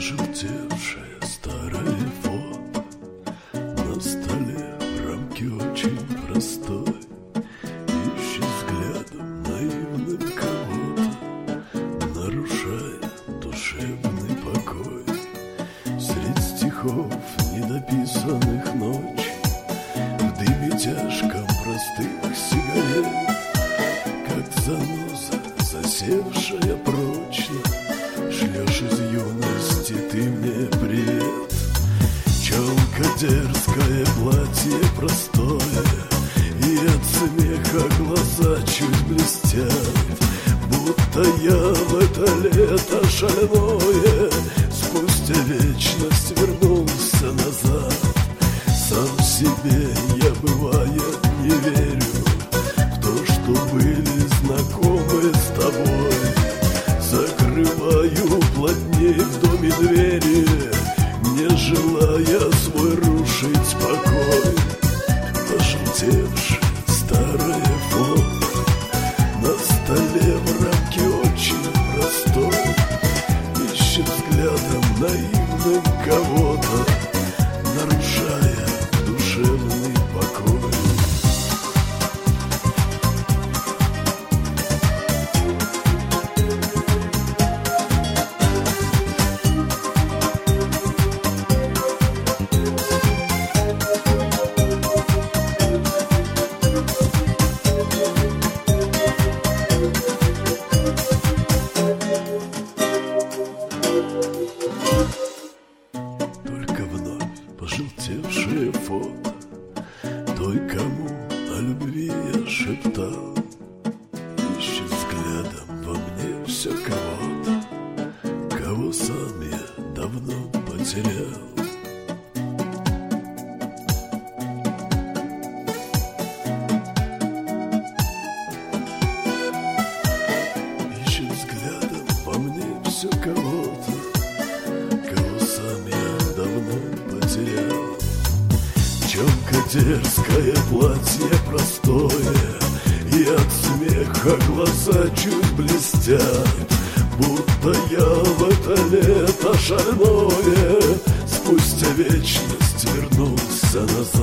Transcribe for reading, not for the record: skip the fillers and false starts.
Пожелтевшее старое фото, на столе в рамке очень простой. Ищет взглядом наивным кого-то, нарушая душевный покой. Средь стихов недописанных ночи, в дыме тяжком простых сигарет, как заноза, засевшая прочно, шлешь из юности ты мне привет. Челка дерзкое, платье простое, и от смеха глаза чуть блестят, будто я в это лето шальное спустя вечность вернулся назад. Сам себе я, бывает, не верю в то, что были знакомы с тобой. Закрываю плотней в доме двери, не желая свой рушить покой. Пожелтевшее старое фото, на столе в рамке очень простой. Ищет взглядом наивным кого-то, нарушая душевный покой. Пожелтевшее фото той, кому о любви я шептал, ищет взглядом во мне все кого-то, кого сам я давно потерял. Ищет взглядом во мне все кого-то, кого сам я давно потерял. Челка дерзкое, платье простое, и от смеха глаза чуть блестят, будто я в это лето шальное спустя вечность вернулся назад.